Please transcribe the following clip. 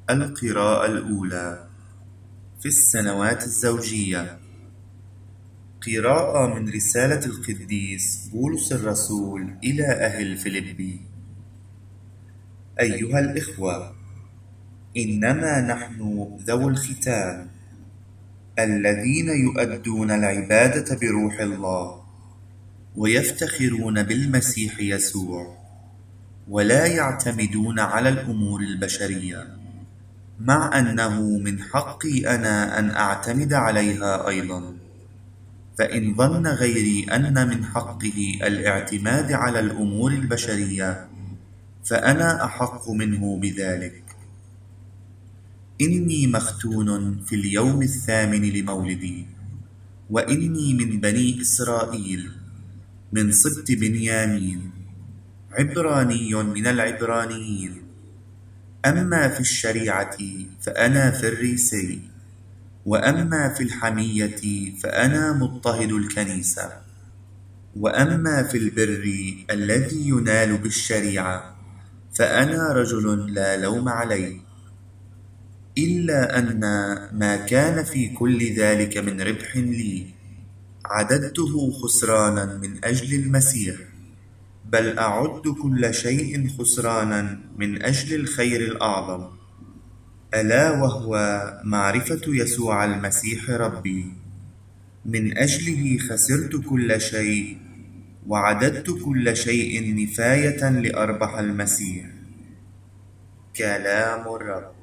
القراءة الأولى في السنوات الزوجية. قراءة من رسالة القديس بولس الرسول إلى أهل فيلبي. أيها الإخوة، إنما نحن ذو الختان الذين يؤدون العبادة بروح الله ويفتخرون بالمسيح يسوع، ولا يعتمدون على الأمور البشرية، مع أنه من حقي أنا أن أعتمد عليها أيضا. فإن ظن غيري أن من حقه الاعتماد على الأمور البشرية، فأنا أحق منه بذلك. إني مختون في اليوم الثامن لمولدي، وإني من بني إسرائيل، من سبط بنيامين، عبراني من العبرانيين. أما في الشريعة فأنا فريسي، وأما في الحمية فأنا مضطهد الكنيسة، وأما في البر الذي ينال بالشريعة فأنا رجل لا لوم عليه. إلا أن ما كان في كل ذلك من ربح لي عددته خسرانا من أجل المسيح، بل أعد كل شيء خسرانا من أجل الخير الأعظم، ألا وهو معرفة يسوع المسيح ربي. من أجله خسرت كل شيء، وعددت كل شيء نفاية لأربح المسيح. كلام الرب.